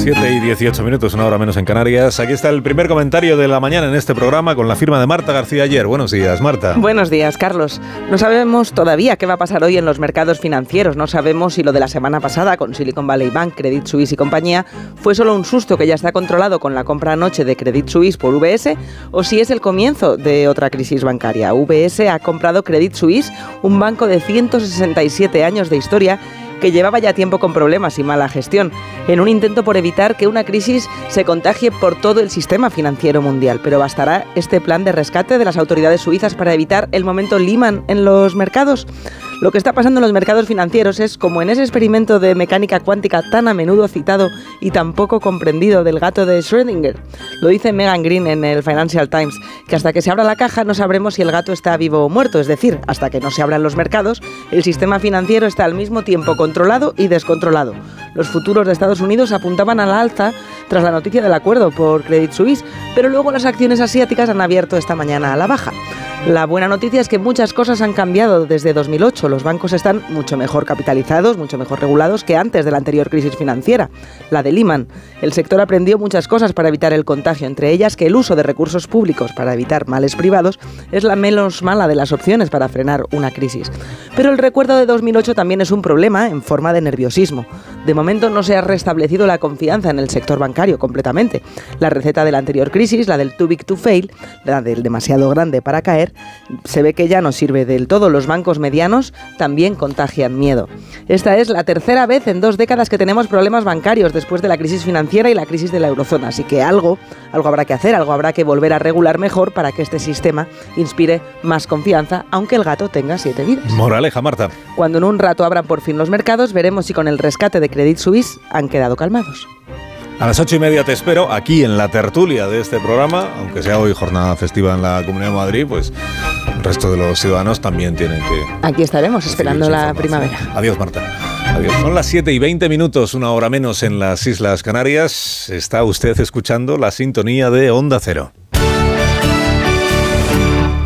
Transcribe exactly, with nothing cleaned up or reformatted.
siete y dieciocho minutos, una hora menos en Canarias. Aquí está el primer comentario de la mañana en este programa con la firma de Marta García Ayer. Buenos días, Marta. Buenos días, Carlos. No sabemos todavía qué va a pasar hoy en los mercados financieros. No sabemos si lo de la semana pasada con Silicon Valley Bank, Credit Suisse y compañía fue solo un susto que ya está controlado con la compra anoche de Credit Suisse por U B S o si es el comienzo de otra crisis bancaria. U B S ha comprado Credit Suisse, un banco de ciento sesenta y siete años de historia que llevaba ya tiempo con problemas y mala gestión, en un intento por evitar que una crisis se contagie por todo el sistema financiero mundial. Pero ¿bastará este plan de rescate de las autoridades suizas para evitar el momento Lehman en los mercados? Lo que está pasando en los mercados financieros es como en ese experimento de mecánica cuántica tan a menudo citado y tan poco comprendido del gato de Schrödinger. Lo dice Megan Green en el Financial Times, que hasta que se abra la caja no sabremos si el gato está vivo o muerto, es decir, hasta que no se abran los mercados, el sistema financiero está al mismo tiempo controlado y descontrolado. Los futuros de Estados Unidos apuntaban a la alza tras la noticia del acuerdo por Credit Suisse, pero luego las acciones asiáticas han abierto esta mañana a la baja. La buena noticia es que muchas cosas han cambiado desde dos mil ocho. Los bancos están mucho mejor capitalizados, mucho mejor regulados que antes de la anterior crisis financiera, la de Lehman. El sector aprendió muchas cosas para evitar el contagio, entre ellas que el uso de recursos públicos para evitar males privados es la menos mala de las opciones para frenar una crisis. Pero el recuerdo de dos mil ocho también es un problema en forma de nerviosismo. De momento no se ha restablecido la confianza en el sector bancario completamente. La receta de la anterior crisis, la del too big to fail, la del demasiado grande para caer, se ve que ya no sirve del todo. Los bancos medianos también contagian miedo. Esta es la tercera vez en dos décadas que tenemos problemas bancarios después de la crisis financiera y la crisis de la eurozona. Así que algo, algo habrá que hacer, algo habrá que volver a regular mejor para que este sistema inspire más confianza, aunque el gato tenga siete vidas. Moraleja, Marta. Cuando en un rato abran por fin los mercados, veremos si con el rescate de Credit Suisse han quedado calmados. A las ocho y media te espero aquí en la tertulia de este programa, aunque sea hoy jornada festiva en la Comunidad de Madrid, pues el resto de los ciudadanos también tienen que... Aquí estaremos esperando la primavera. Adiós, Marta. Adiós. Son las siete y veinte minutos, una hora menos en las Islas Canarias. Está usted escuchando la sintonía de Onda Cero.